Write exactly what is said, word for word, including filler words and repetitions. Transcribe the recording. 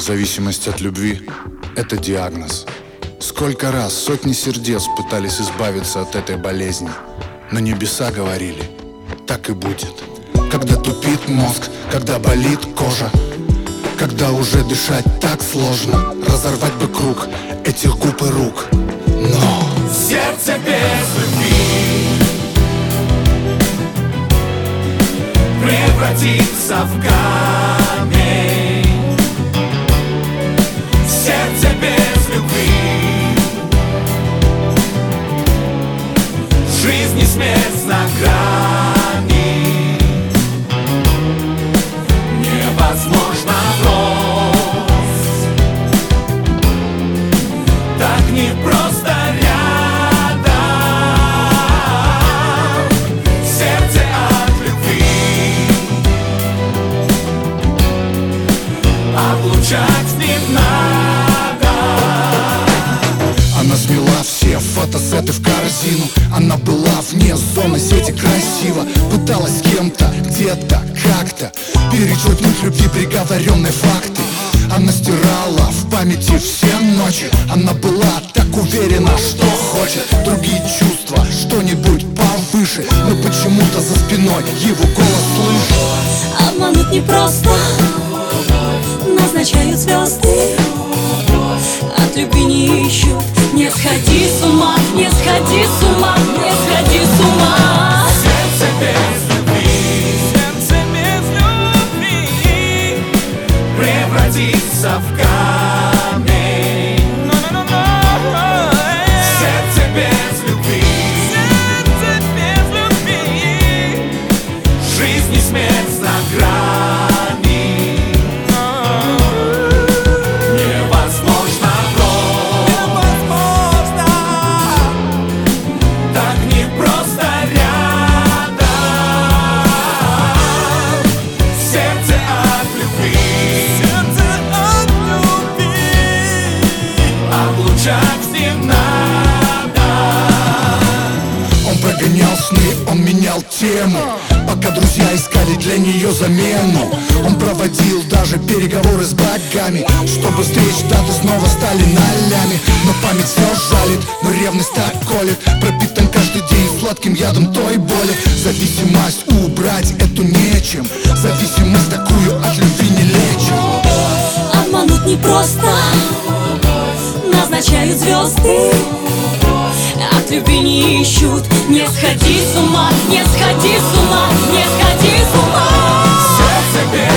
Зависимость от любви – это диагноз. Сколько раз сотни сердец пытались избавиться от этой болезни, но небеса говорили: так и будет. Когда тупит мозг, когда болит кожа, когда уже дышать так сложно, разорвать бы круг этих губ и рук. Но сердце без любви превратится в камень. Сердце без любви, жизнь и смерть на грани. Невозможно врозь, так непросто рядом. Сердце от любви облучать не надо. она смела все фотосеты в корзину. Она была вне зоны сети, красиво пыталась с кем-то, где-то, как-то перечеркнуть любви приговоренные факты. Она стирала в памяти все ночи. Она была так уверена, что хочет другие чувства, что-нибудь повыше. Но почему-то за спиной его голос слышит. Обмануть непросто, назначают звезды, от любви не ищут. Не сходи с ума, не сходи с ума, не сходи с ума. Сердце без любви, сердце без любви превратится в камень. Сердце без любви, сердце без любви, жизнь и смерть на грани. Невозможно врозь, так непросто рядом. Сердце от любви, сердце от любви облучать не надо. Он прогонял сны, он менял тему, пока друзья искали для нее замену. Он проводил даже переговоры с богами, чтобы встреч даты снова стали нолями. Но память все жалит, но ревность так колет, пропитан каждый день сладким ядом той боли. Зависимость убрать эту нечем, зависимость такую от любви не лечим. Обмануть непросто, назначают звезды, от любви не ищут. Не сходи с ума, не сходи с ума, не сходи с ума. Сердце без